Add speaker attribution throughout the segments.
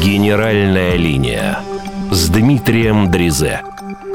Speaker 1: Генеральная линия с Дмитрием Дризе.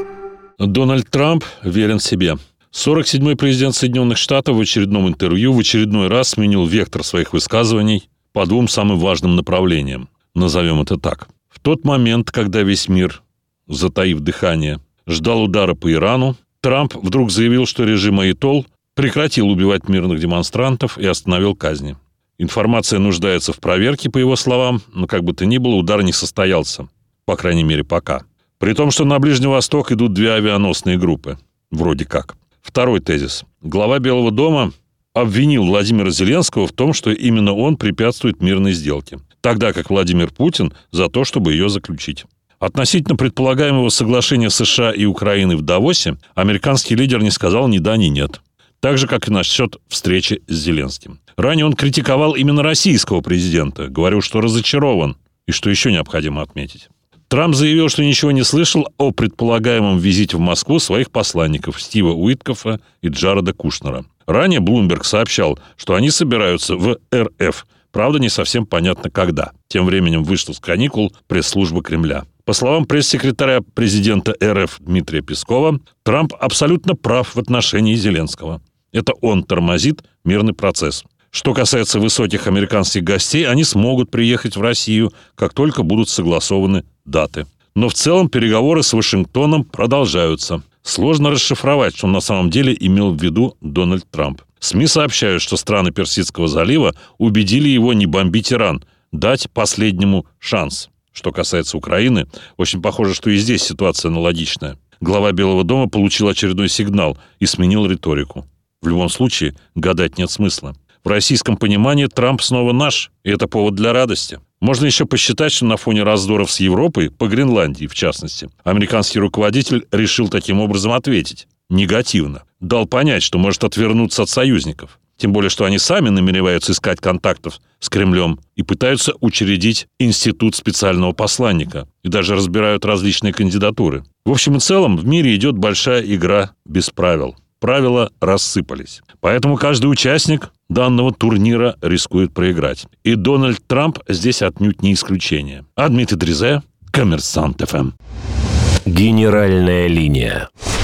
Speaker 2: Дональд Трамп верен себе. 47-й президент Соединенных Штатов в очередном интервью в очередной раз сменил вектор своих высказываний по двум самым важным направлениям. Назовем это так. В тот момент, когда весь мир, затаив дыхание, ждал удара по Ирану, Трамп вдруг заявил, что режим Аятолл прекратил убивать мирных демонстрантов и остановил казни. Информация нуждается в проверке, по его словам, но как бы то ни было, удар не состоялся. По крайней мере, пока. При том, что на Ближний Восток идут 2 авианосные группы. Вроде как. Второй тезис. Глава Белого дома обвинил Владимира Зеленского в том, что именно он препятствует мирной сделке, тогда как Владимир Путин за то, чтобы ее заключить. Относительно предполагаемого соглашения США и Украины в Давосе американский лидер не сказал ни да, ни нет. Так же, как и насчет встречи с Зеленским. Ранее он критиковал именно российского президента, говорил, что разочарован, и что еще необходимо отметить. Трамп заявил, что ничего не слышал о предполагаемом визите в Москву своих посланников Стива Уиткофа и Джареда Кушнера. Ранее Bloomberg сообщал, что они собираются в РФ, правда, не совсем понятно когда. Тем временем вышла с каникул пресс-служба Кремля. По словам пресс-секретаря президента РФ Дмитрия Пескова, Трамп абсолютно прав в отношении Зеленского. Это он тормозит мирный процесс. Что касается высоких американских гостей, они смогут приехать в Россию, как только будут согласованы даты. Но в целом переговоры с Вашингтоном продолжаются. Сложно расшифровать, что на самом деле имел в виду Дональд Трамп. СМИ сообщают, что страны Персидского залива убедили его не бомбить Иран, дать последнему шанс. Что касается Украины, очень похоже, что и здесь ситуация аналогичная. Глава Белого дома получил очередной сигнал и сменил риторику. В любом случае, гадать нет смысла. В российском понимании Трамп снова наш, и это повод для радости. Можно еще посчитать, что на фоне раздоров с Европой, по Гренландии в частности, американский руководитель решил таким образом ответить. Негативно. Дал понять, что может отвернуться от союзников. Тем более, что они сами намереваются искать контактов с Кремлем и пытаются учредить институт специального посланника. И даже разбирают различные кандидатуры. В общем и целом, в мире идет большая игра без правил. Правила рассыпались. Поэтому каждый участник данного турнира рискует проиграть. И Дональд Трамп здесь отнюдь не исключение. А Дмитрий Дризе, Коммерсант ФМ.
Speaker 1: Генеральная линия.